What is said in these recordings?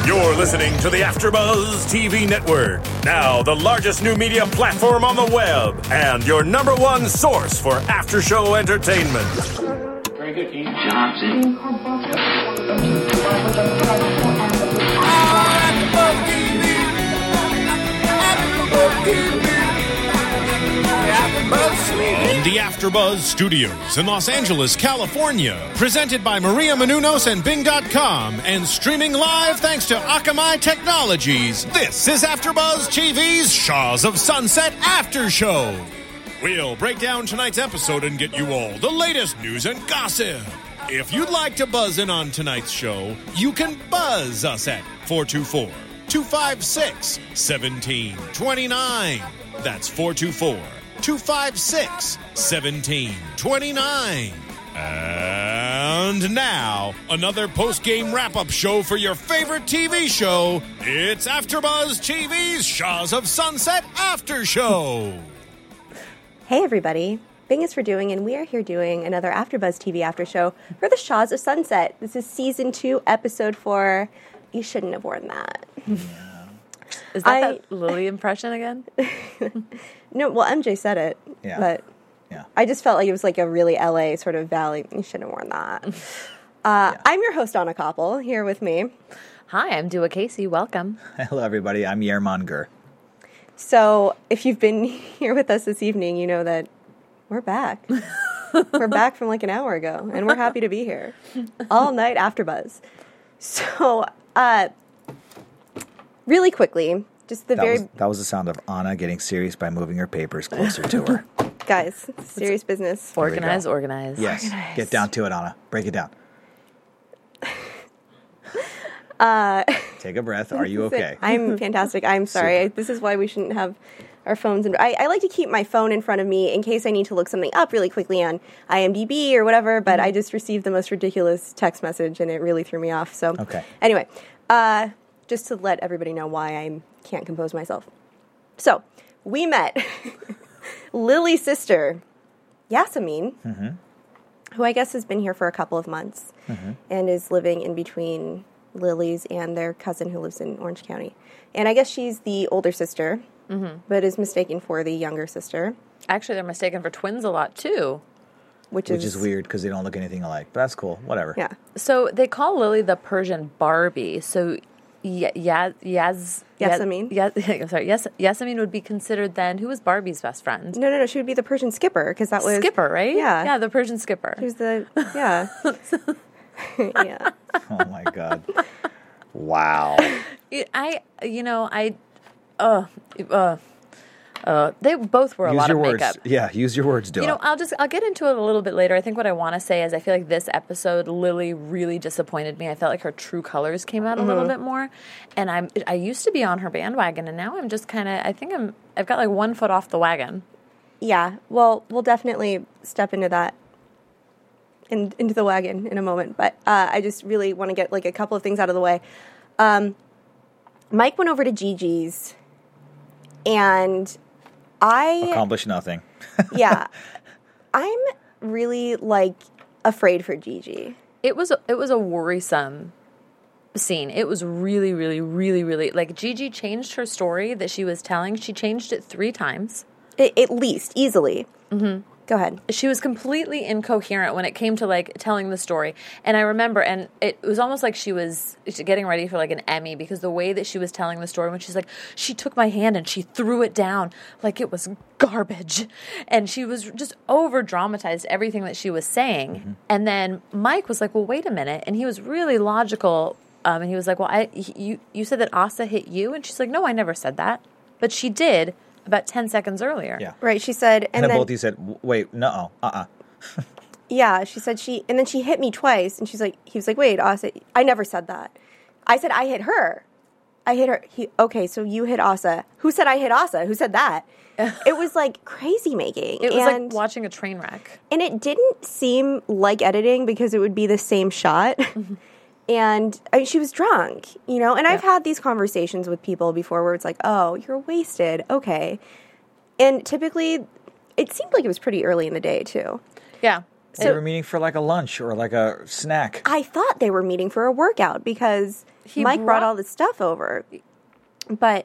You're listening to the AfterBuzz TV Network, now the largest new media platform on the web, and your number one source for after-show entertainment. Very good, King Johnson. From the AfterBuzz Studios in Los Angeles, California, presented by Maria Menounos and Bing.com, and streaming live thanks to Akamai Technologies, this is AfterBuzz TV's Shaws of Sunset After Show. We'll break down tonight's episode and get you all the latest news and gossip. If you'd like to buzz in on tonight's show, you can buzz us at 424-256-1729. That's 424-256-1729. And now, another post-game wrap-up show for your favorite TV show. It's AfterBuzz TV's Shaws of Sunset After Show. Hey everybody, Bing is for doing, and we are here doing another AfterBuzz TV After Show for the Shaws of Sunset. This is Season 2, Episode 4. You shouldn't have worn that. Yeah. Is that Lily impression again? No, well, MJ said it, but I just felt like it was like a really LA sort of valley. You shouldn't have worn that. I'm your host, Anna Koppel, here with me. Hi, I'm Dua Casey. Welcome. Hello, everybody. I'm Yerman Gur. So if you've been here with us this evening, you know that we're back. We're back from like an hour ago, and we're happy to be here all night after Buzz. So, really quickly, just that was the sound of Anna getting serious by moving her papers closer to her. Guys, serious business. Organize. Yes, Organize. Get down to it, Anna. Break it down. Take a breath. Are you okay? I'm fantastic. I'm sorry. This is why we shouldn't have our phones. I like to keep my phone in front of me in case I need to look something up really quickly on IMDb or whatever, but I just received the most ridiculous text message, and it really threw me off. So Anyway, just to let everybody know why I can't compose myself. So, we met Lily's sister, Yasemin, who I guess has been here for a couple of months and is living in between Lily's and their cousin who lives in Orange County. And I guess she's the older sister, but is mistaken for the younger sister. Actually, they're mistaken for twins a lot, too. Which is weird because they don't look anything alike. But that's cool. Whatever. Yeah. So they call Lily the Persian Barbie. So Yasemin? Yasemin would be considered then, who was Barbie's best friend? No, she would be the Persian Skipper, because that was... Skipper, right? Yeah. Yeah, the Persian Skipper. She was the... Yeah. Yeah. Oh, my God. Wow. They both were a lot of makeup. Yeah, use your words, Dylan. I'll get into it a little bit later. I think what I want to say is I feel like this episode, Lily really disappointed me. I felt like her true colors came out a little bit more. And I used to be on her bandwagon, and now I'm just kind of, I've got like 1 foot off the wagon. Yeah, well, we'll definitely step into that, into the wagon in a moment. But I just really want to get like a couple of things out of the way. Mike went over to Gigi's, and I accomplished nothing. Yeah. I'm really, afraid for Gigi. It was a worrisome scene. It was really, really, really, really... Gigi changed her story that she was telling. She changed it 3 times. At least, easily. Mm-hmm. Go ahead. She was completely incoherent when it came to, telling the story. And I remember, and it was almost like she was getting ready for, an Emmy, because the way that she was telling the story, when she's like, she took my hand and she threw it down like it was garbage. And she was just over-dramatized everything that she was saying. Mm-hmm. And then Mike was like, well, wait a minute. And he was really logical. And he was like, well, you said that Asa hit you? And she's like, no, I never said that. But she did. About 10 seconds earlier. Yeah. Right, she said... And then both of you said, wait, no, Yeah, she said and then she hit me twice, and he was like, wait, Asa, I never said that. I said I hit her. I hit her. Okay, so you hit Asa. Who said I hit Asa? Who said that? It was crazy making. It was like watching a train wreck. And it didn't seem like editing, because it would be the same shot. Mm-hmm. And she was drunk, and yeah. I've had these conversations with people before where it's like, oh, you're wasted. Okay. And typically it seemed like it was pretty early in the day too. Yeah. They were meeting for like a lunch or like a snack. I thought they were meeting for a workout because Mike brought all this stuff over. But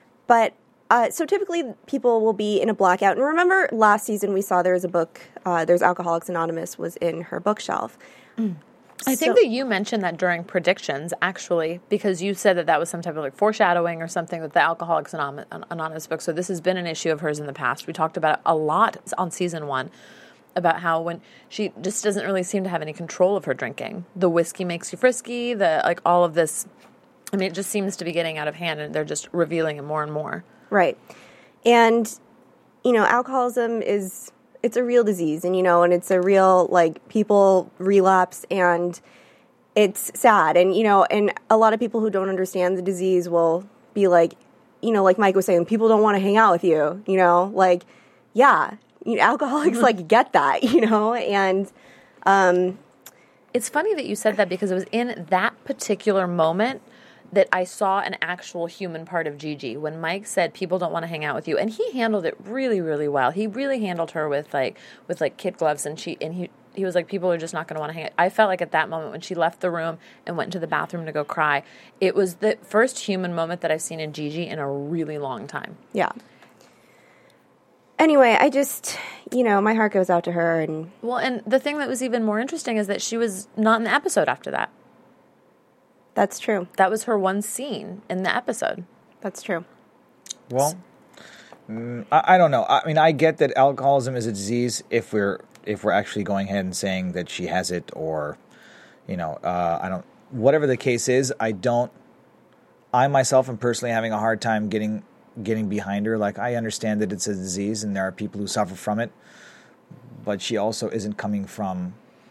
so typically people will be in a blackout. And remember last season we saw there was a book, there's Alcoholics Anonymous was in her bookshelf. I think that you mentioned that during predictions, actually, because you said that was some type of like foreshadowing or something with the Alcoholics Anonymous book. So this has been an issue of hers in the past. We talked about it a lot on season 1. About how when she just doesn't really seem to have any control of her drinking. The whiskey makes you frisky, all of this. I mean, it just seems to be getting out of hand, and they're just revealing it more and more. Right. And, alcoholism it's a real disease, and, and it's a real, like, people relapse, and it's sad. And, and a lot of people who don't understand the disease will be like, like Mike was saying, people don't want to hang out with you, like, yeah. Alcoholics get that, and it's funny that you said that because it was in that particular moment that I saw an actual human part of Gigi when Mike said people don't want to hang out with you, and he handled it really, really well. He really handled her with kid gloves, and he was like, people are just not going to want to hang out. I felt like at that moment when she left the room and went into the bathroom to go cry, it was the first human moment that I've seen in Gigi in a really long time. Yeah. Anyway, I just, my heart goes out to her. And the thing that was even more interesting is that she was not in the episode after that. That's true. That was her one scene in the episode. That's true. Well, I don't know. I mean, I get that alcoholism is a disease if we're actually going ahead and saying that she has it, or, I don't. Whatever the case is, I myself am personally having a hard time getting behind her. Like, I understand that it's a disease and there are people who suffer from it, but she also isn't coming from.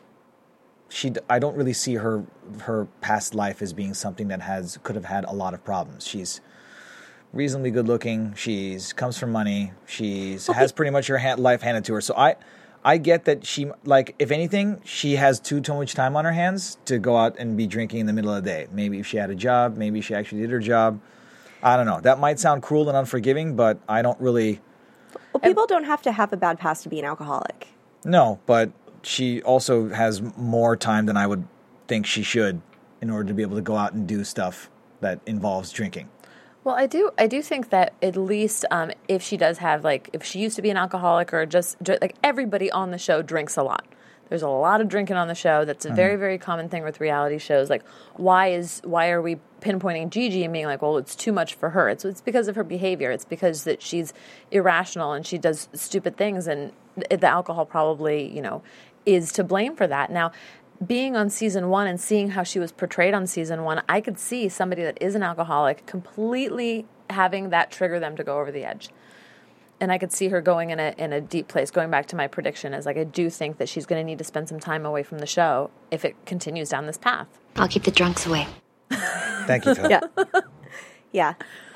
I don't really see her past life as being something that could have had a lot of problems. She's reasonably good looking. She's comes from money. Has pretty much her life handed to her. So I get that she, like, if anything, she has too much time on her hands to go out and be drinking in the middle of the day. Maybe if she had a job, maybe she actually did her job. I don't know. That might sound cruel and unforgiving, but I don't really. Well, people don't have to have a bad past to be an alcoholic. No, but she also has more time than I would think she should in order to be able to go out and do stuff that involves drinking. Well, I do think that at least if she does have, like, if she used to be an alcoholic or just, like, everybody on the show drinks a lot. There's a lot of drinking on the show. That's a very, very common thing with reality shows. Like, why are we pinpointing Gigi and being like, well, it's too much for her? It's because of her behavior. It's because that she's irrational and she does stupid things, and the alcohol probably, is to blame for that. Now, being on season 1 and seeing how she was portrayed on season 1, I could see somebody that is an alcoholic completely having that trigger them to go over the edge. And I could see her going in a deep place. Going back to my prediction, is like, I do think that she's going to need to spend some time away from the show if it continues down this path. I'll keep the drunks away. Thank you, Phil. Yeah. Yeah.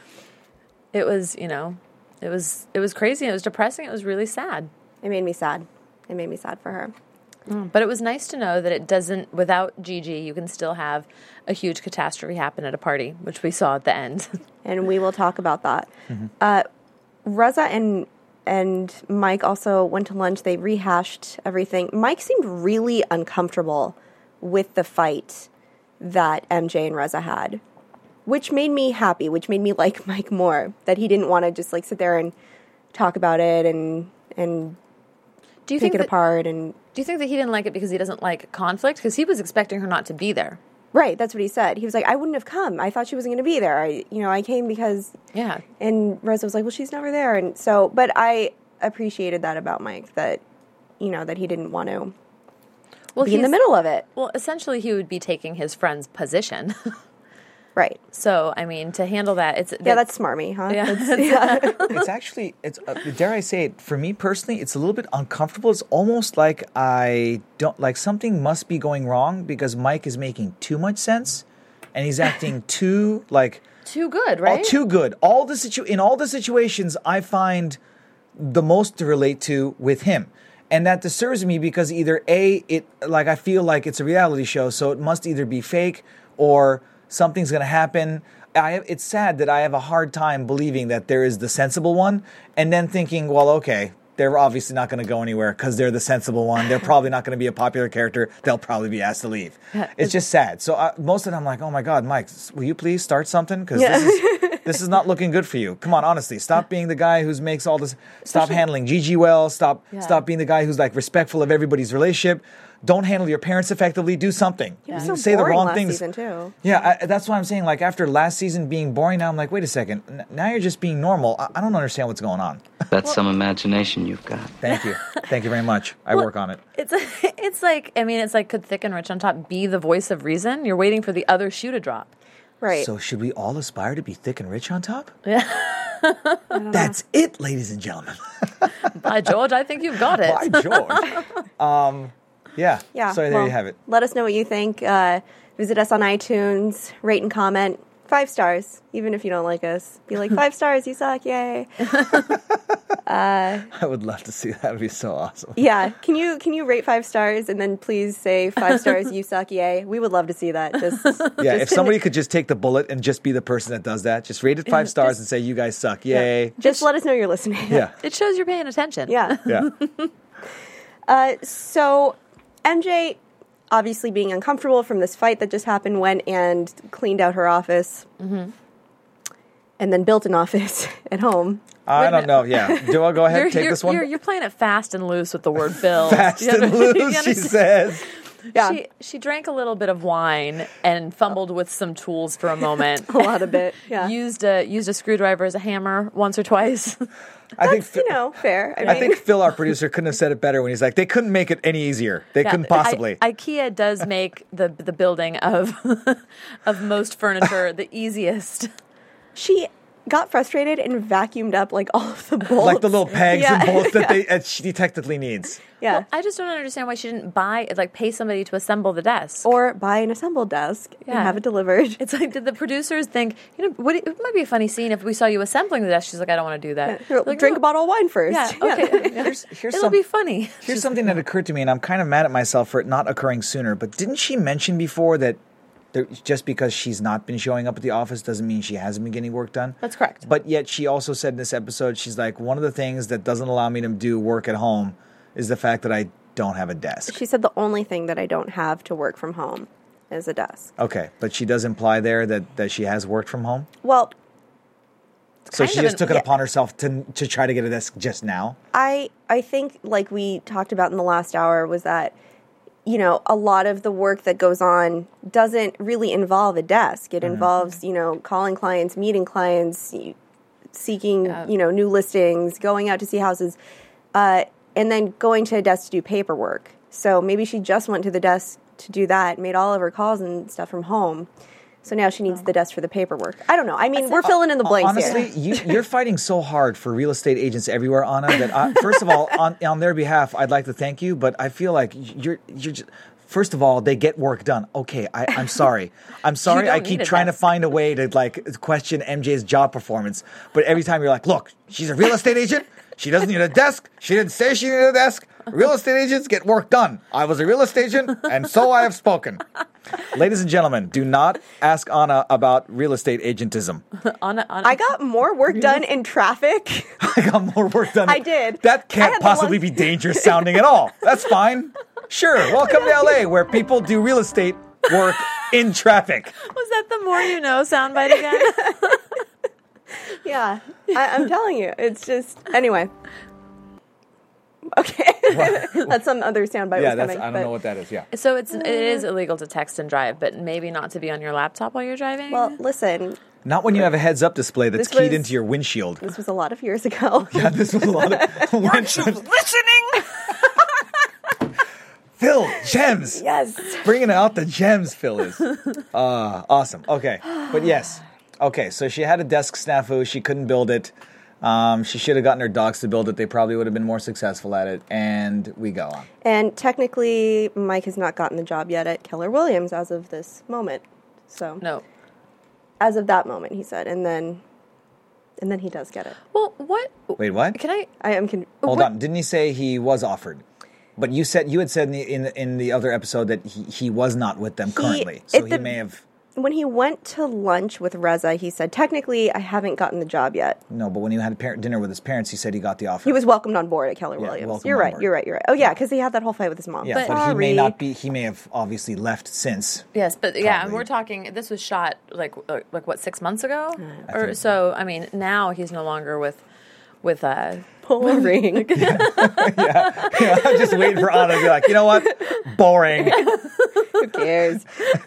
It was, it was crazy. It was depressing. It was really sad. It made me sad. It made me sad for her. But it was nice to know that it doesn't, without Gigi, you can still have a huge catastrophe happen at a party, which we saw at the end. And we will talk about that. Mm-hmm. Reza and Mike also went to lunch. They rehashed everything. Mike seemed really uncomfortable with the fight that MJ and Reza had, which made me happy, which made me like Mike more, that he didn't want to just like sit there and talk about it and pick it apart. And do you think that he didn't like it because he doesn't like conflict? Because he was expecting her not to be there. Right, that's what he said. He was like, I wouldn't have come. I thought she wasn't going to be there. I came because... Yeah. And Reza was like, well, she's never there. And so, but I appreciated that about Mike, that, that he didn't want to be in the middle of it. Well, essentially, he would be taking his friend's position. Right. So, I mean, to handle that, that's smarmy, huh? Yeah. It's actually, dare I say it, for me personally, it's a little bit uncomfortable. It's almost like something must be going wrong because Mike is making too much sense and he's acting too good, right? Too good. In all the situations I find the most to relate to with him. And that disturbs me because either I feel like it's a reality show, so it must either be fake or something's going to happen. It's sad that I have a hard time believing that there is the sensible one and then thinking, well, okay, they're obviously not going to go anywhere because they're the sensible one. They're probably not going to be a popular character. They'll probably be asked to leave. It's just sad. So most of them, I'm like, oh my God, Mike, will you please start something? Because this is not looking good for you. Come on, honestly, stop being the guy who makes all this. Stop handling Gigi well. Stop being the guy who's like respectful of everybody's relationship. Don't handle your parents effectively. Do something. Yeah. So say the wrong last things. Season too. Yeah, that's why I'm saying. Like after last season being boring, now I'm like, wait a second. Now you're just being normal. I don't understand what's going on. That's some imagination you've got. Thank you. Thank you very much. I work on it. It's like could Thick and Rich on Top be the voice of reason? You're waiting for the other shoe to drop. Right. So should we all aspire to be thick and rich on top? Yeah. That's it, ladies and gentlemen. By George, I think you've got it. By George. Yeah. So there you have it. Let us know what you think. Visit us on iTunes. Rate and comment. 5 stars, even if you don't like us. Be like, 5 stars, you suck, yay. I would love to see that. That would be so awesome. Yeah. Can you rate 5 stars and then please say 5 stars, you suck, yay? We would love to see that. If somebody could just take the bullet and just be the person that does that, just rate it 5 stars and say, you guys suck, yay. Yeah. Just let us know you're listening. Yeah. It shows you're paying attention. Yeah. Yeah. So MJ, obviously being uncomfortable from this fight that just happened, went and cleaned out her office. Mm-hmm. And then built an office at home. I don't know. Yeah. Do I go ahead take this one? You're playing it fast and loose with the word build. Fast and loose, she says. Yeah. She drank a little bit of wine and fumbled with some tools for a moment. A lot of it. Yeah. Used a screwdriver as a hammer once or twice. I think fair. I think Phil, our producer, couldn't have said it better when he's like, they couldn't make it any easier. They couldn't possibly. IKEA does make the building of most furniture the easiest. She got frustrated and vacuumed up like all of the bolts. Like the little pegs and bolts that she technically needs. Yeah. Well, I just don't understand why she didn't pay somebody to assemble the desk. Or buy an assembled desk and have it delivered. It's like, did the producers think, it might be a funny scene if we saw you assembling the desk? She's like, I don't want to do that. Yeah. Like, drink a bottle of wine first. Yeah, okay. It'll be funny. Here's something that occurred to me, and I'm kind of mad at myself for it not occurring sooner, but didn't she mention before that just because she's not been showing up at the office doesn't mean she hasn't been getting work done? That's correct. But yet she also said in this episode, she's like, one of the things that doesn't allow me to do work at home is the fact that I don't have a desk. She said the only thing that I don't have to work from home is a desk. Okay, but she does imply there that she has worked from home? Well, so she just took it upon herself to try to get a desk just now? I think, like we talked about in the last hour, was that a lot of the work that goes on doesn't really involve a desk. It involves, calling clients, meeting clients, seeking, new listings, going out to see houses, and then going to a desk to do paperwork. So maybe she just went to the desk to do that, made all of her calls and stuff from home. So now she needs the desk for the paperwork. I don't know. I mean, we're filling in the blanks honestly, here. You're fighting so hard for real estate agents everywhere, Anna, that first of all, on their behalf, I'd like to thank you, but I feel like you're just, first of all, they get work done. Okay, I'm sorry. I'm sorry I keep trying to find a way to question MJ's job performance, but every time you're like, look, she's a real estate agent. She doesn't need a desk. She didn't say she needed a desk. Real estate agents get work done. I was a real estate agent, and so I have spoken. Ladies and gentlemen, do not ask Anna about real estate agentism. Anna. I got more work done in traffic. I got more work done. I did. That can't possibly be dangerous sounding at all. That's fine. Sure. Welcome to LA, where people do real estate work in traffic. Was that the more you know soundbite again? Yeah, I'm telling you. It's just, anyway. Okay. That's some other soundbite was coming. I don't know what that is, yeah. So it is illegal to text and drive, but maybe not to be on your laptop while you're driving? Well, listen. Not when you have a heads-up display that's keyed into your windshield. This was a lot of years ago. Yeah, this was a lot of... Weren't you listening? Phil, gems. Yes. Bringing out the gems, Phil is. Awesome. Okay. But yes. Okay, so she had a desk snafu. She couldn't build it. She should have gotten her dogs to build it. They probably would have been more successful at it. And we go on. And technically, Mike has not gotten the job yet at Keller Williams as of this moment. So No. As of that moment, he said. And then he does get it. Well, what? Wait, what? Can I? Hold on. Didn't he say he was offered? But you had said in the other episode that he was not with them currently. So he may have... when he went to lunch with Reza, he said, technically, I haven't gotten the job yet. No, but when he had dinner with his parents, he said he got the offer. He was welcomed on board at Keller Williams. welcomed You're on right, board. you're right. Oh, yeah, because he had that whole fight with his mom. Yeah, but he may not be. He may have obviously left since. Yes, but yeah, and Probably. we're talking. This was shot like what 6 months ago, or think- so. I mean, now he's no longer with Boring. I'm just waiting for Anna to be like, you know what? Boring. Who cares?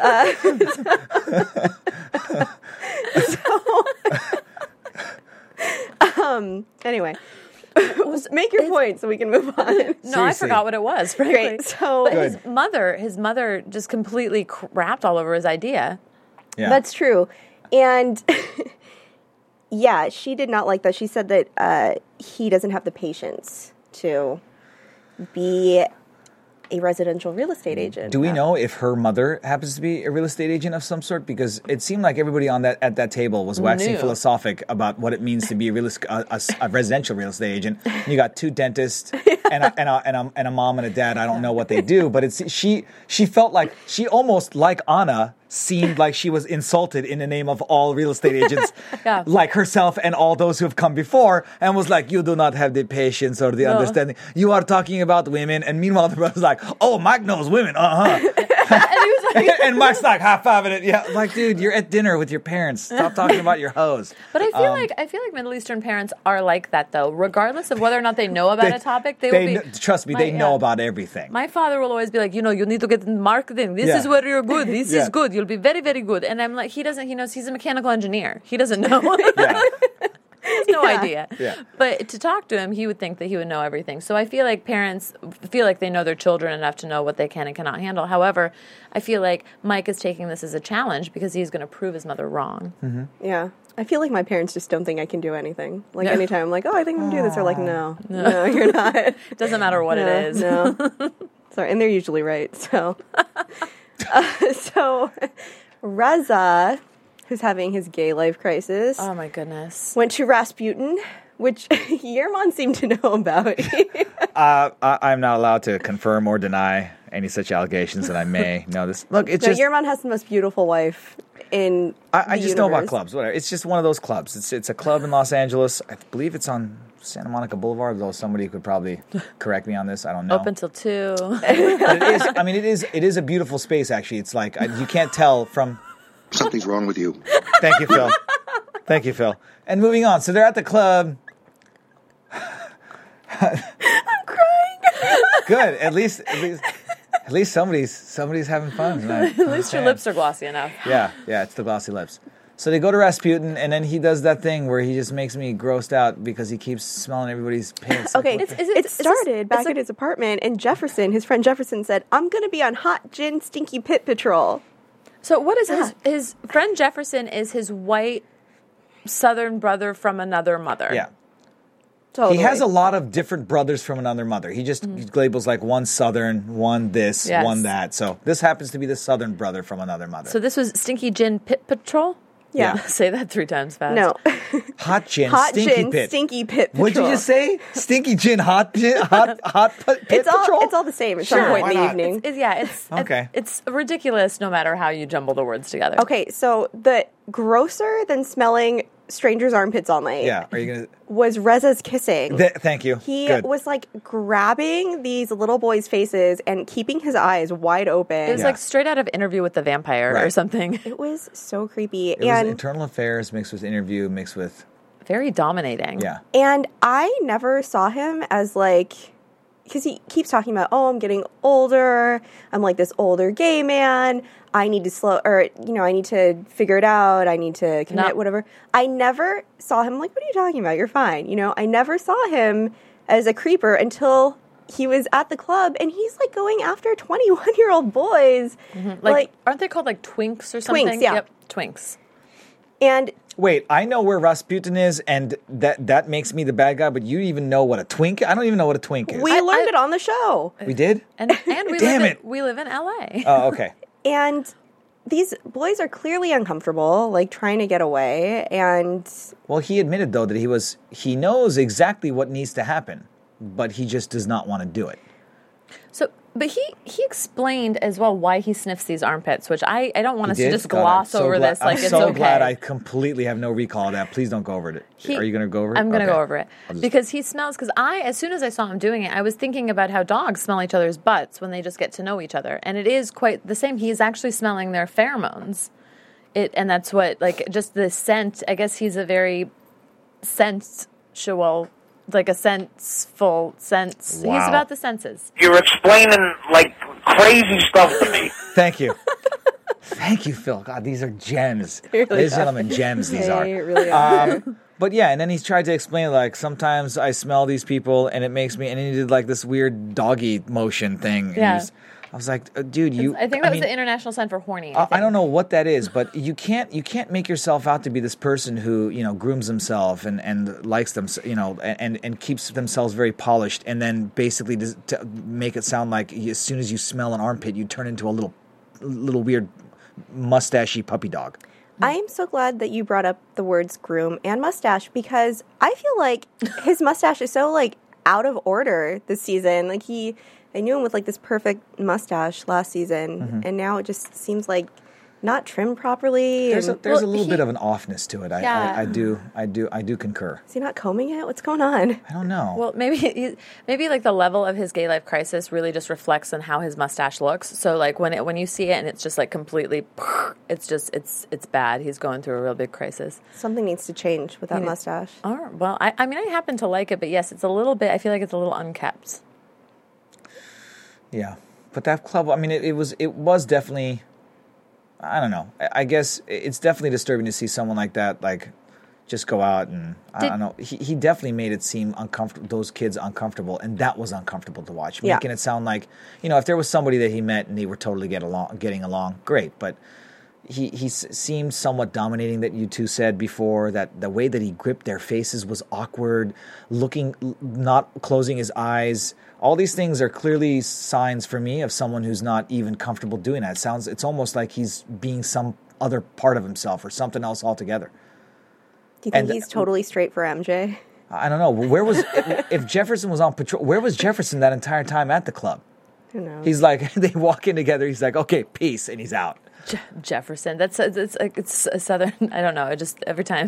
Anyway, make your point so we can move on. No, I Seriously. forgot what it was. Frankly. Great. So But his mother just completely crapped all over his idea. Yeah. that's true. And yeah, she did not like that. She said that he doesn't have the patience to be a residential real estate agent. Do we know if her mother happens to be a real estate agent of some sort? Because it seemed like everybody at that table was waxing Knew. philosophic about what it means to be a residential real estate agent. You got two dentists and a mom and a dad. I don't know what they do, but she felt like she almost, like Anna, seemed like she was insulted in the name of all real estate agents, Yeah. like herself and all those who have come before, and was like, you do not have the patience or the understanding. You are talking about women, and meanwhile the brother's like, oh, Mike knows women, And he was like, and Mike's like high-fiving it. Yeah, like, dude, you're at dinner with your parents. Stop talking about your hoes. but I feel like Middle Eastern parents are like that though, regardless of whether or not they know about a topic. They will be. Trust me, they know about everything. My father will always be like, you need to get in marketing. This Yeah. is where you're good. This Yeah. is good. You'll be very, very good. And I'm like, he knows he's a mechanical engineer. He doesn't know. Yeah. He has no idea. Yeah. But to talk to him, he would think that he would know everything. So I feel like parents feel like they know their children enough to know what they can and cannot handle. However, I feel like Mike is taking this as a challenge because he's going to prove his mother wrong. Mm-hmm. Yeah. I feel like my parents just don't think I can do anything. Like anytime I'm like, oh, I think I can do this. They're like, no, you're not. It doesn't matter what it is. No. Sorry, and they're usually right. So, so Reza, who's having his gay life crisis, Oh my goodness. went to Rasputin, which Yerman seemed to know about. I'm not allowed to confirm or deny any such allegations, and I may know this. Look, it's No, just Yerman has the most beautiful wife in I the just know about universe. clubs. Whatever. It's just one of those clubs. It's a club in Los Angeles. I believe it's on Santa Monica Boulevard. Though somebody could probably correct me on this. I don't know. Open till 2. But it is. I mean, it is a beautiful space. Actually, it's like you can't tell from. Something's wrong with you. Thank you, Phil. Thank you, Phil. And moving on. So they're at the club. I'm crying. Good. At least somebody's having fun tonight. At least your lips are glossy enough. Yeah, it's the glossy lips. So they go to Rasputin, and then he does that thing where he just makes me grossed out because he keeps smelling everybody's pants. Okay, Like, it started back at his apartment, and his friend Jefferson said, I'm going to be on hot gin stinky pit patrol. So what is his friend Jefferson is his white Southern brother from another mother. yeah. Totally. He has a lot of different brothers from another mother. He just labels like one Southern, one this, Yes. one that. So this happens to be the Southern brother from another mother. So this was Stinky Gin Pit Patrol? Yeah. Say that 3 times fast. No. hot gin, hot stinky gin pit. stinky pit patrol. What'd you just say? Stinky gin, hot pit It's patrol? all the same at Sure, some point why in the not? evening. It's Okay. It's ridiculous no matter how you jumble the words together. Okay, so the grosser than smelling strangers' armpits all night Yeah. Are you was Reza's kissing. gonna? Thank you. He Good. was like grabbing these little boys' faces and keeping his eyes wide open. It was Yeah. like straight out of Interview with the Vampire or Right. something. It was so creepy. It was and internal affairs mixed with interview mixed with Very dominating. yeah. and I never saw him as like, because he keeps talking about, oh, I'm getting older. I'm like this older gay man. I need to I need to figure it out. I need to commit, No. whatever. I never saw him like, what are you talking about? You're fine. I never saw him as a creeper until he was at the club and he's like going after 21-year-old boys. Like, aren't they called like twinks or something? yeah. Yep, twinks. And Wait, I know where Rasputin is, and that makes me the bad guy. But you even know what a twink? I don't even know what a twink is. we learned it on the show. We did? And Damn it. we live in LA. Oh, okay. And these boys are clearly uncomfortable, like trying to get away. And Well, he admitted though that he knows exactly what needs to happen, but he just does not want to do it. So But he explained as well why he sniffs these armpits, which I don't want us to Did? just God, gloss I'm so over glad- this like I'm it's so okay. glad I completely have no recall of that. Please don't go over it. Are you going to go over it? I'm going to Okay. go over it I'll just- because he smells. Because as soon as I saw him doing it, I was thinking about how dogs smell each other's butts when they just get to know each other, and it is quite the same. He is actually smelling their pheromones. And that's what just the scent. I guess he's a very sensual. Like a senseful sense. Wow. He's about the senses. You're explaining like crazy stuff to me. Thank you. Thank you, Phil. God, these are gems. Really Ladies and are. gentlemen, gems these are. They really are. But yeah, and then he tried to explain like sometimes I smell these people and it makes me, and then he did like this weird doggy motion thing. And Yeah. I was like, dude, you. I think that was mean, the international sign for horny. I don't know what that is, but you can't make yourself out to be this person who grooms himself and likes them, and keeps themselves very polished, and then basically to make it sound like as soon as you smell an armpit, you turn into a little weird mustachy puppy dog. I am so glad that you brought up the words groom and mustache because I feel like his mustache is so like out of order this season. Like I knew him with like this perfect mustache last season, and now it just seems like not trimmed properly. There's and, a little bit of an offness to it. Yeah. I do concur. is he not combing it? What's going on? I don't know. Well, maybe like the level of his gay life crisis really just reflects on how his mustache looks. So like when you see it and it's just like completely, it's bad. He's going through a real big crisis. Something needs to change with that mustache. All right. Well, I mean, I happen to like it, but yes, it's a little bit. I feel like it's a little unkept. Yeah, but that club. I mean, it was definitely. I don't know. I guess it's definitely disturbing to see someone like that, like, just go out and I don't know. He definitely made it seem uncomfortable. Those kids uncomfortable, and that was uncomfortable to watch. Yeah. Making it sound like if there was somebody that he met and they were totally getting along, great. But he seemed somewhat dominating. That you two said before that the way that he gripped their faces was awkward, not closing his eyes. All these things are clearly signs for me of someone who's not even comfortable doing that. It's almost like he's being some other part of himself or something else altogether. Do you think And- he's totally straight for MJ? I don't know. Where was if Jefferson was on patrol? Where was Jefferson that entire time at the club? Who knows? He's like, they walk in together. He's like, okay, peace, and he's out. Jefferson. It's a southern. I don't know. It just every time.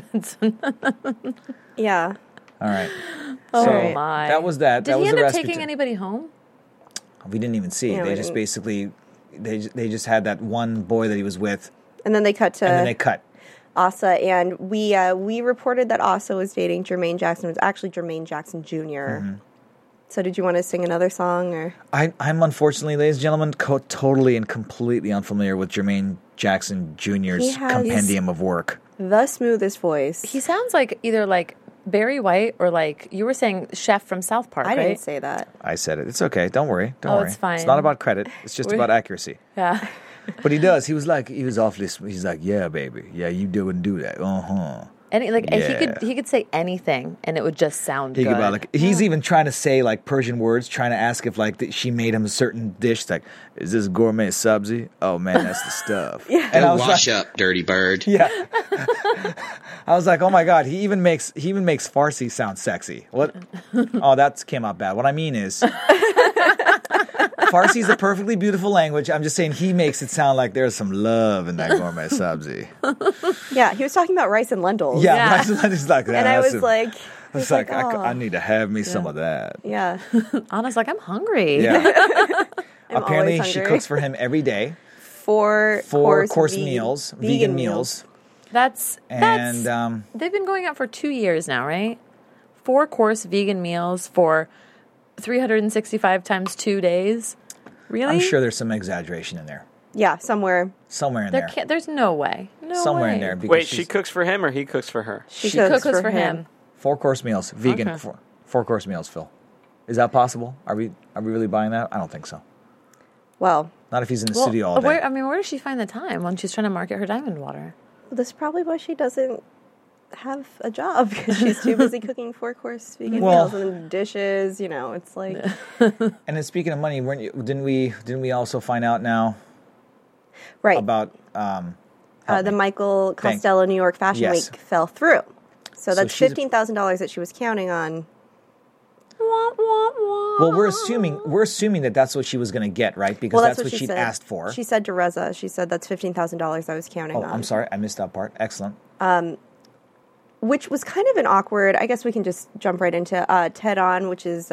Yeah. All right. Oh So, my! that was that. Did That he was end the up rescue taking team. anybody home? We didn't even see. Yeah, They we just didn't. basically, they just had that one boy that he was with, And then they cut to and then they cut. Asa, and we reported that Asa was dating Jermaine Jackson. It was actually Jermaine Jackson Jr. Mm-hmm. So did you want to sing another song? Or I'm unfortunately, ladies and gentlemen, totally and completely unfamiliar with Jermaine Jackson Jr.'s He has- compendium of work. the smoothest voice? He sounds like either like Barry White or like you were saying Chef from South Park. I right? didn't say that. I said it. It's okay. Don't worry. Don't Oh, worry. it's fine. It's not about credit. It's just about accuracy. Yeah. But he does. He was awfully. He's like, yeah, baby. Yeah, you wouldn't do that. Any Yeah. he could say anything and it would just sound He good. could about, like, he's even trying to say like Persian words, trying to ask if like she made him a certain dish. It's like, is this gourmet sabzi? Oh man, that's the stuff. Yeah. And I was Wash like, up, dirty bird. yeah. I was like, oh my god, he even makes Farsi sound sexy. What? Oh, that came out bad. What I mean is, Farsi is a perfectly beautiful language. I'm just saying he makes it sound like there's some love in that gourmet sabzi. Yeah, he was talking about rice and lentils. Yeah, he's like that. And I was like, it's like "Oh." I need to have me some of that. Yeah. Anna's like, I'm hungry. Yeah. I'm Apparently, always she hungry. cooks for him every day. Four Course vegan- meals, vegan meals. That's And they've been going out for 2 years now, right? 4-course vegan meals for 365 times 2 days. Really? I'm sure there's some exaggeration in there. Yeah, somewhere. In there. There's no way. No Somewhere way. in there. Because Wait, she she's- cooks for him or he cooks for her? She Cooks for him. 4-course meals, vegan. Okay. 4-course meals, Phil. Is that possible? Are we really buying that? I don't think so. Well, Not if he's in the studio all day. where does she find the time when she's trying to market her diamond water? this is probably why she doesn't have a job because she's too busy cooking 4-course vegan Well- meals and dishes. You know, it's like And then speaking of money, didn't we also find out now right. about The Michael Costello New York Fashion Yes. Week fell through. So that's she's- $15,000 that she was counting on. Well, we're assuming that that's what she was going to get, right? Because that's what she she'd said. asked for. She said to Reza, she said that's $15,000 I was counting on. I'm sorry, I missed that part. Excellent. Which was kind of an awkward, I guess we can just jump right into Ted-On, which is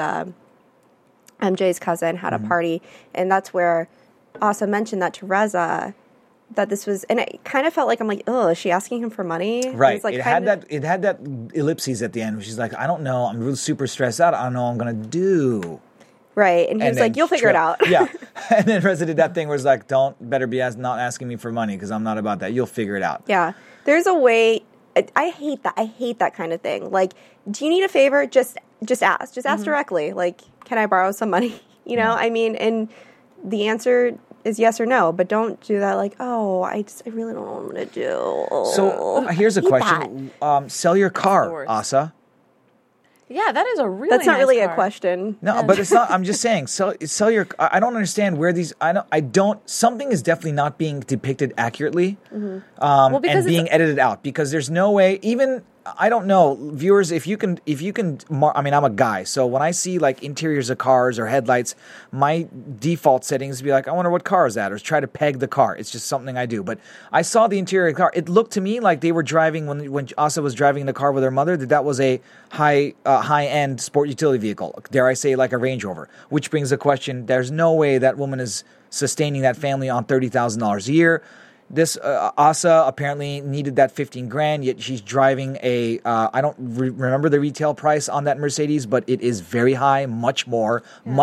MJ's cousin, had a party. And that's where Asa mentioned that to Reza, that this was, and it kind of felt like, I'm like, oh, is she asking him for money? Right. It was like It had that ellipses at the end where she's like, I don't know, I'm really super stressed out. I don't know what I'm going to do. Right. And he was like, you'll figure it out. Yeah. And then Reza did that thing where it's like, better be not asking me for money because I'm not about that. You'll figure it out. Yeah. There's a way, I hate that. I hate that kind of thing. Like, do you need a favor? Just ask. Just ask directly. Like, can I borrow some money? You know, I mean, and the answer is yes or no, but don't do that like, oh, I really don't know what I'm going to do. So here's a question. Sell your car, Asa. Yeah, that is a really That's not nice really car. a question. No, but it's not. I'm just saying, sell your. I don't understand where these. I don't. Something is definitely not being depicted accurately, Because and being edited out. Because there's no way. Even I don't know, viewers. If you can. I mean, I'm a guy, so when I see like interiors of cars or headlights, my default settings be like, I wonder what car is that, or try to peg the car. It's just something I do. But I saw the interior of the car. It looked to me like they were driving when Asa was driving the car with her mother. That was a high-end sport utility vehicle. Dare I say, like a Range Rover? Which brings the question: there's no way that woman is sustaining that family on $30,000 a year. This Asa apparently needed that $15,000, yet she's driving a. I don't remember the retail price on that Mercedes, but it is very high, much more than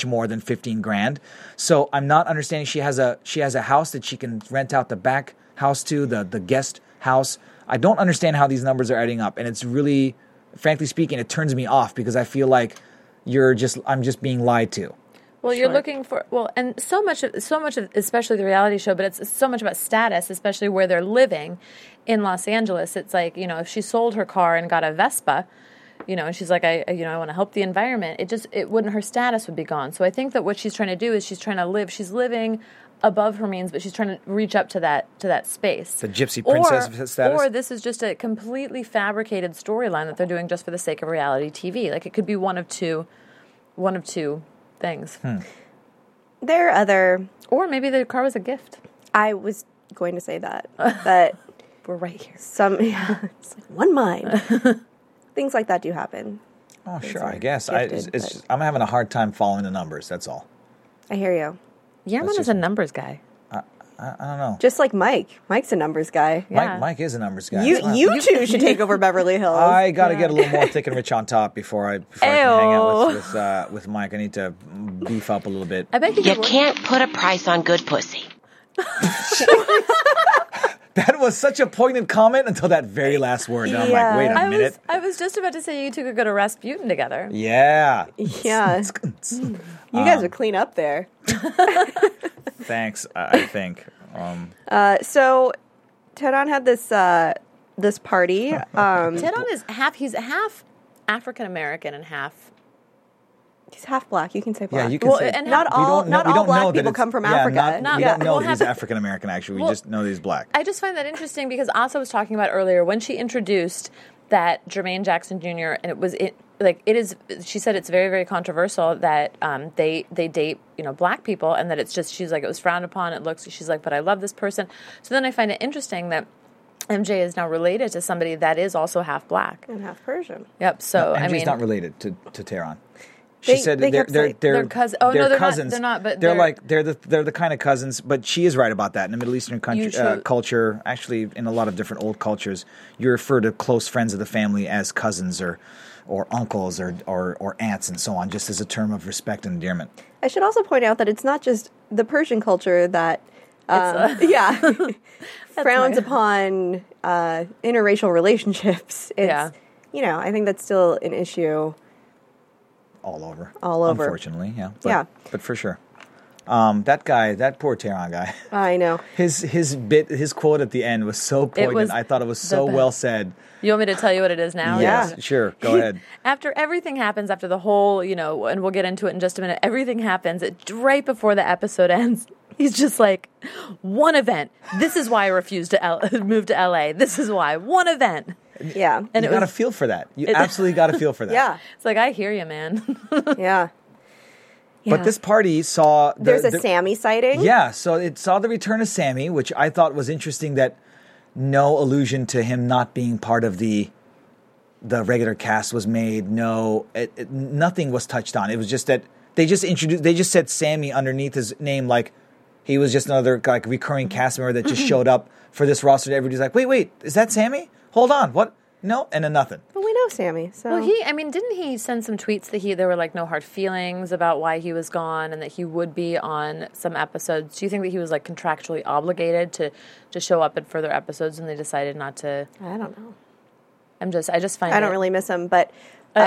$15,000. So I'm not understanding. She has a house that she can rent out the back house to, the guest house. I don't understand how these numbers are adding up, and it's really, frankly speaking, it turns me off because I feel like I'm just being lied to. Well, you're looking for and so much of, especially the reality show, but it's so much about status, especially where they're living in Los Angeles. It's like, you know, if she sold her car and got a Vespa, you know, and she's like, I want to help the environment. Her status would be gone. So I think that what she's trying to do is she's living above her means, but she's trying to reach up to that space. The gypsy princess status? Or this is just a completely fabricated storyline that they're doing just for the sake of reality TV. Like, it could be one of two things. There are other... Or maybe the car was a gift. I was going to say that. But we're right here. It's like one mind. Things like that do happen. Oh, Things sure, I are guess. gifted, I'm having a hard time following the numbers, that's all. I hear you. Yerman is a numbers guy. I don't know. Just like Mike. Mike's a numbers guy. Yeah. Mike is a numbers guy. You two should take over Beverly Hills. I got to get a little more thick and rich on top before I can hang out with Mike. I need to beef up a little bit. I bet you can't put a price on good pussy. That was such a poignant comment until that very last word. And I'm like, wait a minute. I was just about to say you two could go to Rasputin together. Yeah. Yeah. You guys would clean up there. Thanks, I think. So Ted-On had this party. Ted-On is he's half African American and half... He's half black. You can say black. Yeah, you can say. And not all black people come from Africa. We don't know that he's African American, actually. We just know that he's black. I just find that interesting because Asa was talking about earlier when she introduced that Jermaine Jackson Jr. and she said it's very, very controversial that they date, black people, and that she's like, it was frowned upon. She's like, but I love this person. So then I find it interesting that MJ is now related to somebody that is also half black and half Persian. Yep. So MJ's not related to Tehran. She said they're cousins. Oh, no, they're cousins. They're not. But they're the kind of cousins. But she is right about that. In the Middle Eastern culture, actually, in a lot of different old cultures, you refer to close friends of the family as cousins or uncles or aunts and so on, just as a term of respect and endearment. I should also point out that it's not just the Persian culture that frowns upon interracial relationships. It's, I think that's still an issue. All over. Unfortunately, yeah. But for sure. That poor Tehran guy. I know. His quote at the end was so poignant. I thought it was so well said. You want me to tell you what it is now? Yes, sure. Go ahead. After everything happens, after the whole, and we'll get into it in just a minute, everything happens, right before the episode ends, he's just like, one event. This is why I refused to move to LA. This is why. One event. Yeah. And you got to feel for that. You absolutely got to feel for that. Yeah. It's like, I hear you, man. Yeah. But this party saw... There's a Sammy sighting? Yeah, so it saw the return of Sammy, which I thought was interesting that no allusion to him not being part of the regular cast was made. No, nothing was touched on. It was just that they just said Sammy underneath his name, like he was just another like recurring cast member that just showed up for this roster. Everybody's like, wait, is that Sammy? Hold on, what? No, and then nothing. But we know Sammy, so... Well, didn't he send some tweets that there were like no hard feelings about why he was gone and that he would be on some episodes? Do you think that he was like contractually obligated to show up in further episodes and they decided not to? I don't know. I just find I don't really miss him, but...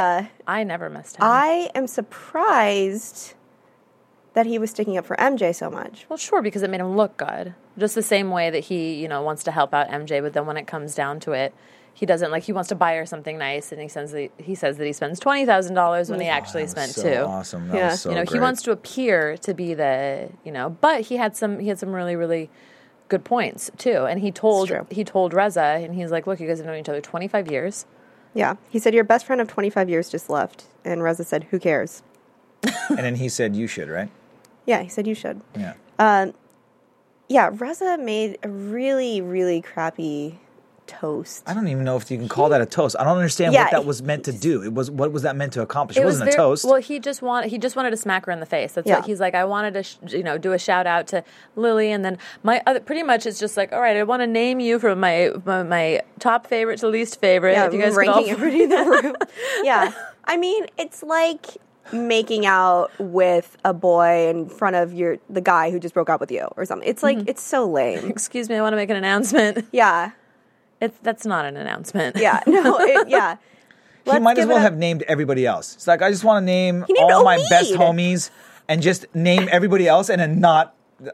I never missed him. I am surprised that he was sticking up for MJ so much. Well, sure, because it made him look good. Just the same way that he, wants to help out MJ, but then when it comes down to it, he doesn't, he wants to buy her something nice, and he says that he spends $20,000 when he actually spent so $2,000. Awesome. That was so great. He wants to appear to be the, but he had some really, really good points too. And he told Reza, and he's like, look, you guys have known each other 25 years. Yeah. He said, your best friend of 25 years just left. And Reza said, who cares? And then he said, you should, right? Yeah, he said you should. Yeah. Yeah, Reza made a really, really crappy toast. I don't even know if you can call that a toast. I don't understand what that was meant to do. What was that meant to accomplish? It wasn't a toast. Well, he just wanted to smack her in the face. That's what he's like. I wanted to, do a shout out to Lily, and then pretty much it's just like, all right, I want to name you from my top favorite to least favorite. Yeah, if you guys ranking everybody in the room. Yeah, I mean, it's like making out with a boy in front of the guy who just broke up with you or something. It's like it's so lame. Excuse me, I want to make an announcement. Yeah. That's not an announcement. Yeah, no, yeah. He might as well have named everybody else. It's like, I just want to name all my best homies and just name everybody else and then not the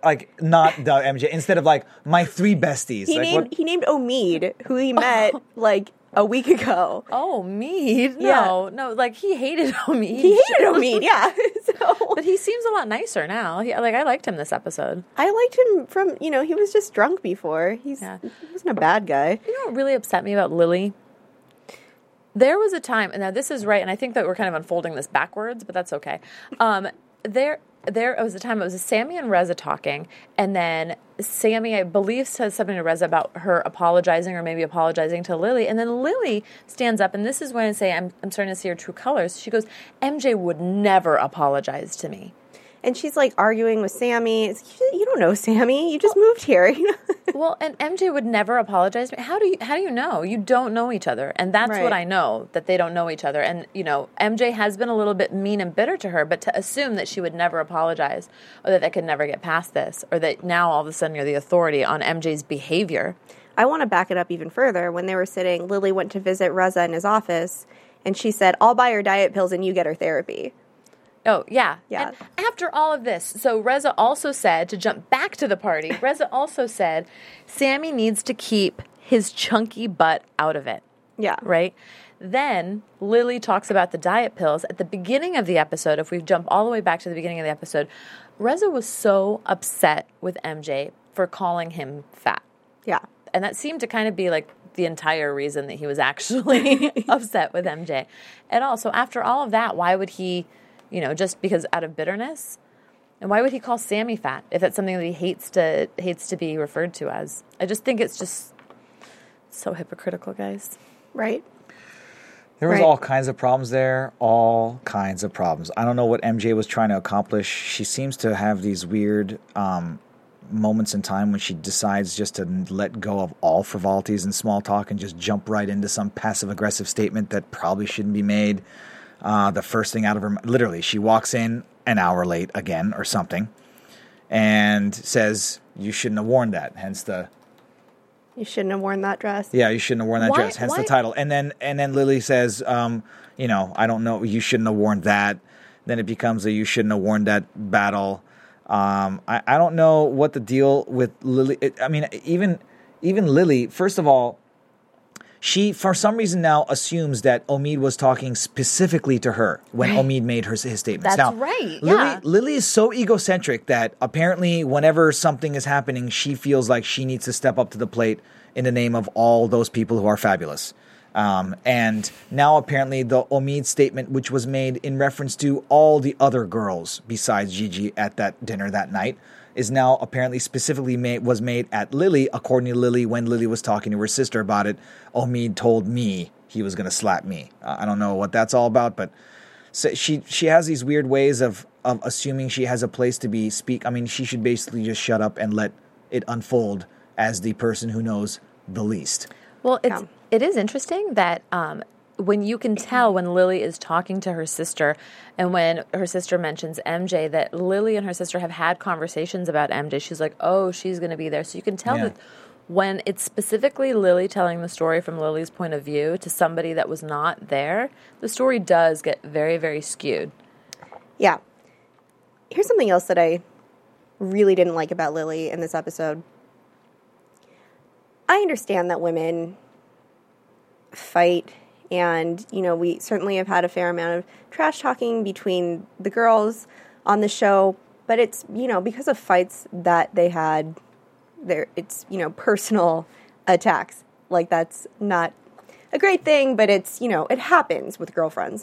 MJ instead of like my 3 besties. He named Omid, who he met like a week ago. Oh, Omid? No, like he hated Omid. He hated Omid, yeah. But he seems a lot nicer now. I liked him this episode. I liked him from, he was just drunk before. He wasn't a bad guy. You know what really upset me about Lily? There was a time, and now this is right, and I think that we're kind of unfolding this backwards, but that's okay. There was a time, it was Sammy and Reza talking, and then Sammy, I believe, says something to Reza about her apologizing or maybe apologizing to Lily, and then Lily stands up, and this is when I say I'm starting to see her true colors. She goes, MJ would never apologize to me. And she's like arguing with Sammy. You don't know Sammy. You just moved here. Well, and MJ would never apologize to me. How do you know? You don't know each other. And that's what I know, that they don't know each other. And, MJ has been a little bit mean and bitter to her, but to assume that she would never apologize or that they could never get past this or that now all of a sudden you're the authority on MJ's behavior. I want to back it up even further. When they were sitting, Lily went to visit Reza in his office, and she said, I'll buy her diet pills and you get her therapy. Oh, yeah. Yeah. And after all of this, so Reza also said, to jump back to the party, Reza also said, Sammy needs to keep his chunky butt out of it. Yeah. Right? Then Lily talks about the diet pills. At the beginning of the episode, if we jump all the way back to the beginning of the episode, Reza was so upset with MJ for calling him fat. Yeah. And that seemed to kind of be like the entire reason that he was actually upset with MJ at all. So after all of that, why would he... just because out of bitterness? And why would he call Sammy fat if that's something that he hates to be referred to as? I just think it's just so hypocritical, guys. Right. There was all kinds of problems there. All kinds of problems. I don't know what MJ was trying to accomplish. She seems to have these weird moments in time when she decides just to let go of all frivolities and small talk and just jump right into some passive-aggressive statement that probably shouldn't be made. The first thing out of her, literally, she walks in an hour late again or something and says, you shouldn't have worn that, hence the... You shouldn't have worn that dress. Yeah, you shouldn't have worn that dress, hence the title. And then Lily says, I don't know, you shouldn't have worn that. Then it becomes you shouldn't have worn that battle. I don't know what the deal with Lily... even Lily, first of all, she, for some reason now, assumes that Omid was talking specifically to her when Omid made his statements. That's now, right, yeah. Lily is so egocentric that apparently whenever something is happening, she feels like she needs to step up to the plate in the name of all those people who are fabulous. And now apparently the Omid statement, which was made in reference to all the other girls besides Gigi at that dinner that night, is now apparently specifically was made at Lily. According to Lily, when Lily was talking to her sister about it, Omid told me he was going to slap me. I don't know what that's all about, but so she has these weird ways of assuming she has a place to speak. I mean, she should basically just shut up and let it unfold as the person who knows the least. Well, it is interesting that when you can tell when Lily is talking to her sister and when her sister mentions MJ, that Lily and her sister have had conversations about MJ. She's like, oh, she's going to be there. So you can tell that when it's specifically Lily telling the story from Lily's point of view to somebody that was not there, the story does get very, very skewed. Yeah. Here's something else that I really didn't like about Lily in this episode. I understand that women fight, and, you know, we certainly have had a fair amount of trash talking between the girls on the show, but it's, you know, because of fights that they had, it's, you know, personal attacks. Like, that's not a great thing, but it's, you know, it happens with girlfriends.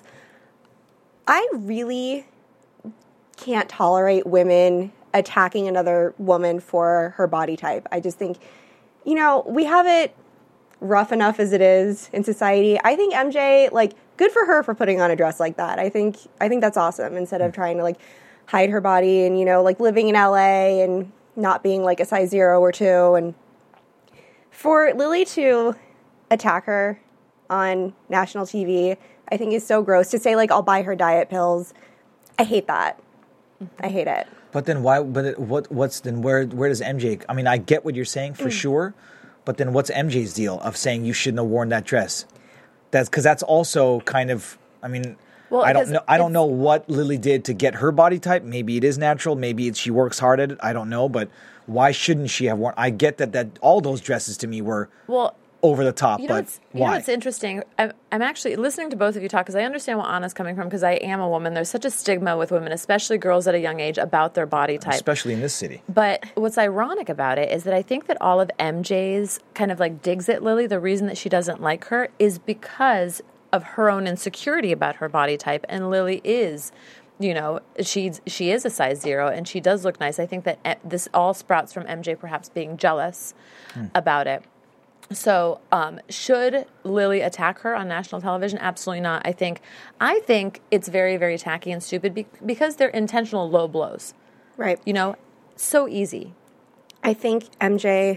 I really can't tolerate women attacking another woman for her body type. I just think, you know, we have it rough enough as it is in society. I think MJ, like, good for her for putting on a dress like that. I think that's awesome, instead of trying to, like, hide her body and, you know, like, living in LA and not being, like, a size 0 or 2. And for Lily to attack her on national TV, I think is so gross. To say, like, I'll buy her diet pills, I hate that. I hate it. But then why? But what's then? Where does MJ? I mean, I get what you're saying for sure, but then what's MJ's deal of saying you shouldn't have worn that dress? That's because that's also kind of. I mean, well, I don't know. I don't know what Lily did to get her body type. Maybe it is natural. Maybe she works hard at it. I don't know. But why shouldn't she have worn? I get that all those dresses to me were over the top. You know, but why? You know, it's interesting. I'm actually listening to both of you talk because I understand where Anna's coming from, because I am a woman. There's such a stigma with women, especially girls at a young age, about their body type. Especially in this city. But what's ironic about it is that I think that all of MJ's kind of like digs at Lily, the reason that she doesn't like her is because of her own insecurity about her body type. And Lily is, you know, she is a size 0 and she does look nice. I think that this all sprouts from MJ perhaps being jealous about it. So, should Lily attack her on national television? Absolutely not. I think it's very, very tacky and stupid because they're intentional low blows. Right. You know, so easy. I think MJ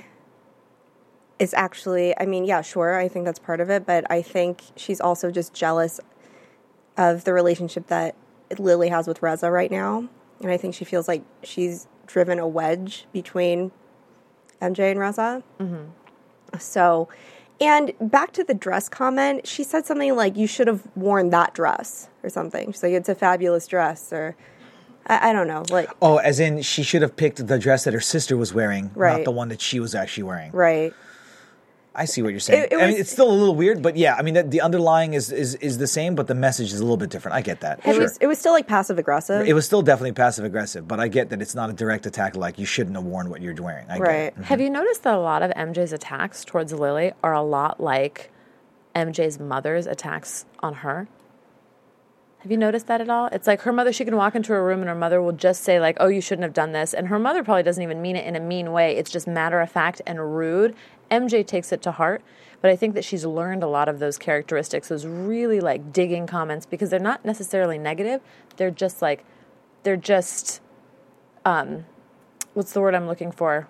is actually, I mean, yeah, sure, I think that's part of it, but I think she's also just jealous of the relationship that Lily has with Reza right now. And I think she feels like she's driven a wedge between MJ and Reza. Mm-hmm. So, and back to the dress comment, she said something like, you should have worn that dress or something. She's like, it's a fabulous dress, or I don't know. Like, oh, as in she should have picked the dress that her sister was wearing, right, not the one that she was actually wearing. Right. I see what you're saying. I mean, it's still a little weird, but yeah, I mean, the underlying is the same, but the message is a little bit different. I get that. Sure. It was still like passive aggressive. It was still definitely passive aggressive, but I get that it's not a direct attack like you shouldn't have worn what you're wearing. I get it. Mm-hmm. Have you noticed that a lot of MJ's attacks towards Lily are a lot like MJ's mother's attacks on her? Have you noticed that at all? It's like her mother, she can walk into a room and her mother will just say like, oh, you shouldn't have done this. And her mother probably doesn't even mean it in a mean way. It's just matter of fact and rude. MJ takes it to heart. But I think that she's learned a lot of those characteristics, those really like digging comments, because they're not necessarily negative. They're just what's the word I'm looking for?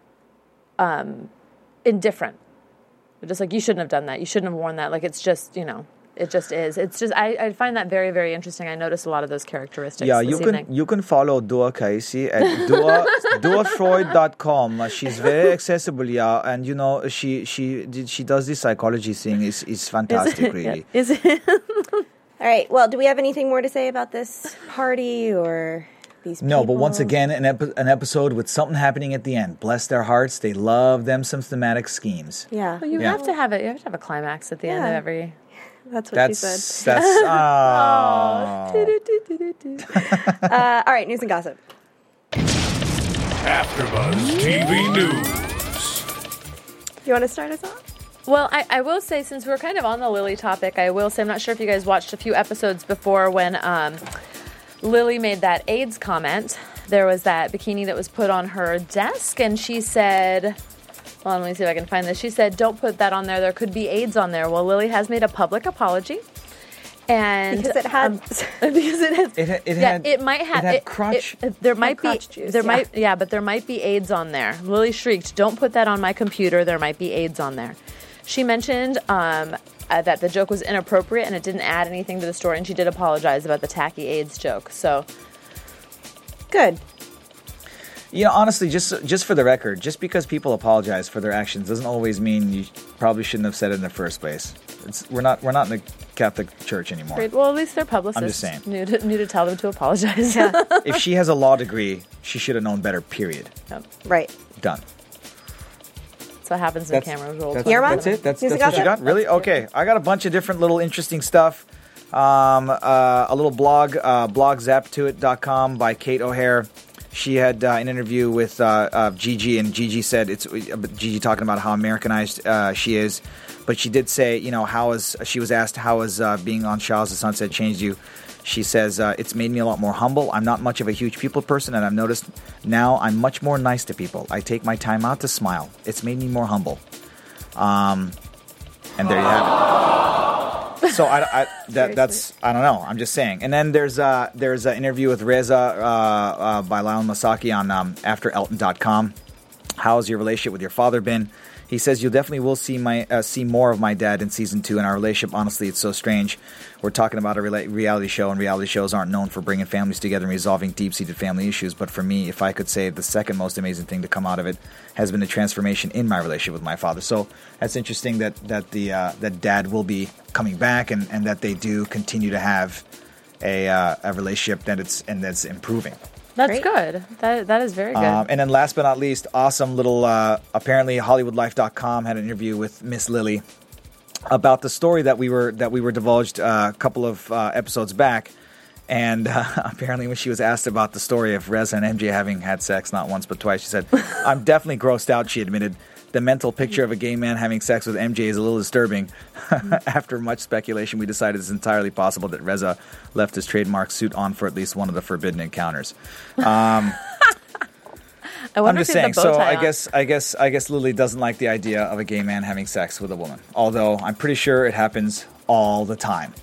Indifferent. They're just like, you shouldn't have done that. You shouldn't have worn that. Like, it's just, you know, it just is. It's just, I find that very, very interesting. I noticed a lot of those characteristics. Yeah, you can follow Dua Kaisi at duafreud.com. She's very accessible, yeah, and you know she does this psychology thing. is fantastic, really. Is it? All right. Well, do we have anything more to say about this party or these people? No, but once again, an episode with something happening at the end. Bless their hearts. They love them some thematic schemes. Yeah. Well, you have to have it. You have to have a climax at the end of every. That's what she said. That's all right, news and gossip. AfterBuzz TV News. You want to start us off? Well, I will say, since we're kind of on the Lily topic, I will say, I'm not sure if you guys watched a few episodes before when Lily made that AIDS comment. There was that bikini that was put on her desk, and she said, well, let me see if I can find this. She said, don't put that on there. There could be AIDS on there. Well, Lily has made a public apology. And Because it had... it might have it had crotch. There might be crotch juice, there yeah. might but there might be AIDS on there. Lily shrieked, "Don't put that on my computer. There might be AIDS on there." She mentioned that the joke was inappropriate and it didn't add anything to the story, and she did apologize about the tacky AIDS joke. So Good. You know, honestly, just for the record, just because people apologize for their actions doesn't always mean you probably shouldn't have said it in the first place. We're not in the Catholic Church anymore. great. Well, at least their publicist I'm just saying. knew to tell them to apologize. If she has a law degree, she should have known better. Period. Right. Done. That's what happens when cameras roll. That's it. That's Music what you gossip? got. Really? Okay. I got a bunch of different little interesting stuff. A little blog, blogzaptoit.com by Kate O'Hare. She had an interview with Gigi, and Gigi said Gigi talking about how Americanized she is, but she did say, you know, she was asked how has being on Shaw's The Sunset changed you. She says it's made me a lot more humble. I'm not much of a huge people person, and I've noticed now I'm much more nice to people. I take my time out to smile. It's made me more humble. And there you have it. So that's I don't know. I'm just saying. And then there's an interview with Reza by Lionel Masaki on AfterElton.com. How's your relationship with your father been? He says, you definitely will see more of my dad in season 2, and our relationship, honestly, it's so strange. We're talking about a reality show, and reality shows aren't known for bringing families together and resolving deep-seated family issues. But for me, if I could say the second most amazing thing to come out of it has been the transformation in my relationship with my father. So that's interesting that Dad will be coming back, and that they do continue to have a relationship that's improving. That's Great. good. That is very good. And then last but not least, awesome little, apparently HollywoodLife.com had an interview with Miss Lily about the story that we were divulged a couple of episodes back. And apparently when she was asked about the story of Reza and MJ having had sex not once but twice, she said, I'm definitely grossed out, she admitted. The mental picture of a gay man having sex with MJ is a little disturbing. After much speculation, we decided it's entirely possible that Reza left his trademark suit on for at least one of the forbidden encounters. I wonder I'm just if he had saying. the bow So tie I guess Lily doesn't like the idea of a gay man having sex with a woman. Although I'm pretty sure it happens all the time.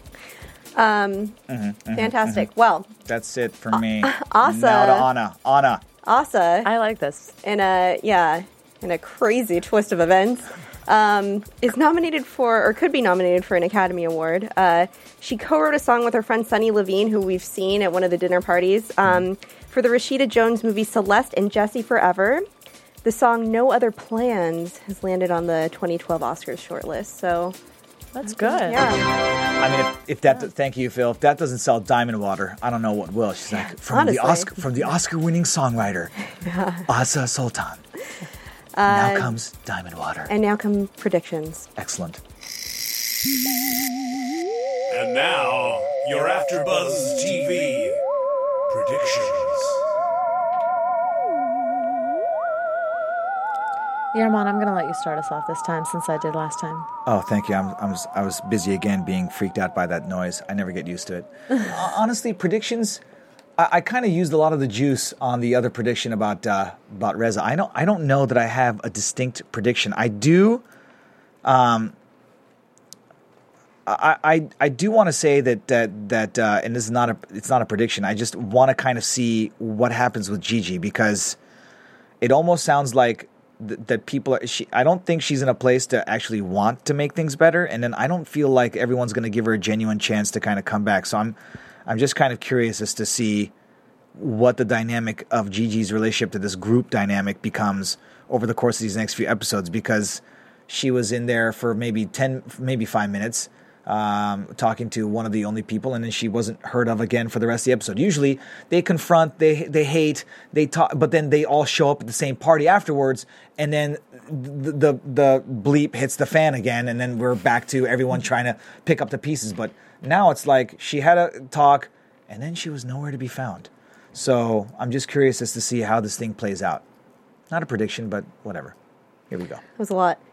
Fantastic. Well, That's it for me. Asa. Now to Anna. Anna. Asa, I like this. in a crazy twist of events, is nominated for, or could be nominated for, an Academy Award. She co-wrote a song with her friend Sunny Levine, who we've seen at one of the dinner parties, for the Rashida Jones movie Celeste and Jessie Forever. The song No Other Plans has landed on the 2012 Oscars shortlist. So That's good. yeah, I mean, if that, thank you, Phil. If that doesn't sell Diamond Water, I don't know what will. She's like, from the Oscar-winning songwriter, Asa Sultan. Now comes Diamond Water. and now come predictions. Excellent. And now, your AfterBuzz TV predictions. Yarmon, I'm going to let you start us off this time since I did last time. Oh, thank you. I was busy again being freaked out by that noise. I never get used to it. Honestly, predictions, I kind of used a lot of the juice on the other prediction about Reza. I don't know that I have a distinct prediction. I do. I do want to say that and this is it's not a prediction. I just want to kind of see what happens with Gigi, because it almost sounds like that people are. I don't think she's in a place to actually want to make things better, and then I don't feel like everyone's going to give her a genuine chance to kind of come back. So I'm just kind of curious as to see what the dynamic of Gigi's relationship to this group dynamic becomes over the course of these next few episodes, because she was in there for maybe 5 minutes, talking to one of the only people, and then she wasn't heard of again for the rest of the episode. Usually they confront, they hate, they talk, but then they all show up at the same party afterwards, and then the bleep hits the fan again, and then we're back to everyone trying to pick up the pieces. But now it's like she had a talk, and then she was nowhere to be found. So I'm just curious as to see how this thing plays out. Not a prediction, but whatever. Here we go. It was a lot.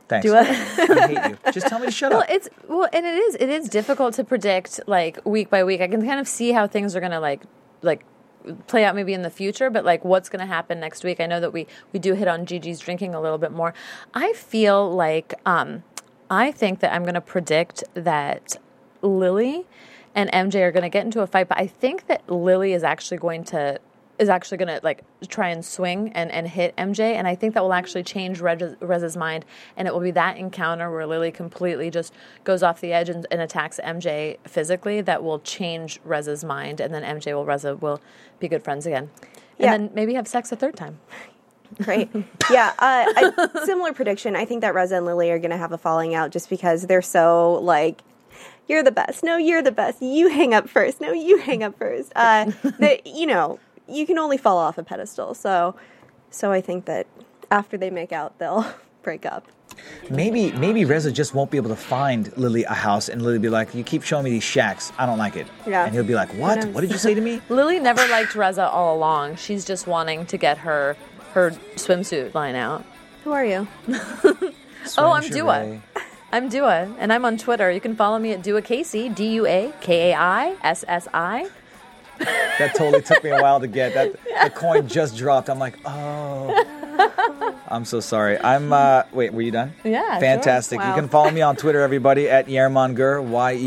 Thanks. Do I? I hate you. Just tell me to shut up. And it is difficult to predict like week by week. I can kind of see how things are gonna like play out maybe in the future, but like what's gonna happen next week. I know that we do hit on Gigi's drinking a little bit more. I feel like I think that I'm gonna predict that Lily and MJ are gonna get into a fight, but I think that Lily is actually gonna like try and swing and hit MJ, and I think that will actually change Reza's mind, and it will be that encounter where Lily completely just goes off the edge and attacks MJ physically that will change Reza's mind, and then Reza will be good friends again, and then maybe have sex a third time. Great. Yeah, similar prediction. I think that Reza and Lily are going to have a falling out just because they're so like, you're the best. No, you're the best. You hang up first. No, you hang up first. You can only fall off a pedestal. So I think that after they make out, they'll break up. Maybe Reza just won't be able to find Lily a house, and Lily be like, you keep showing me these shacks. I don't like it. Yeah. And he'll be like, what? What did you say to me? Lily never liked Reza all along. She's just wanting to get her swimsuit line out. Who are you? I'm Dua. I'm Dua, and I'm on Twitter. You can follow me at Dua Casey, DuaKaissi. That totally took me a while to get. The coin just dropped. I'm like, oh. I'm so sorry. Wait, were you done? Yeah. Fantastic. Sure. Wow. You can follow me on Twitter, everybody, at Yermangur,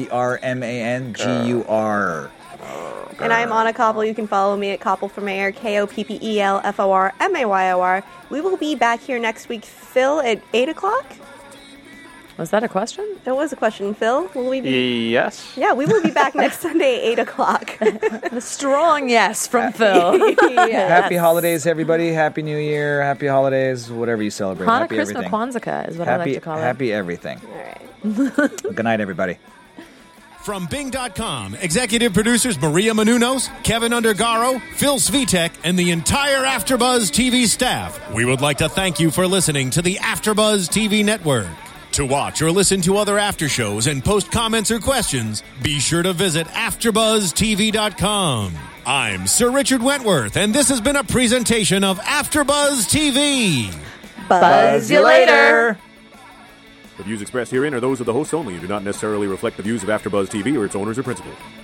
YERMANGUR. And I'm Anna Koppel. You can follow me at Koppel for Mayor, KOPPELFORMAYOR. We will be back here next week, Phil, at 8 o'clock. Was that a question? That was a question, Phil. Will we be? Yes. Yeah, we will be back next Sunday at 8 o'clock. A strong yes from Phil. Happy holidays, everybody. Happy New Year. Happy holidays. Whatever you celebrate. Hanukkah, Happy Christmas, everything. Kwanzaa is what I like to call it. Happy everything. All right. Good night, everybody. From Bing.com, executive producers Maria Menounos, Kevin Undergaro, Phil Svitek, and the entire AfterBuzz TV staff, we would like to thank you for listening to the AfterBuzz TV network. To watch or listen to other after shows and post comments or questions, be sure to visit AfterBuzzTV.com. I'm Sir Richard Wentworth, and this has been a presentation of AfterBuzz TV. Buzz you later. The views expressed herein are those of the hosts only and do not necessarily reflect the views of AfterBuzz TV or its owners or principals.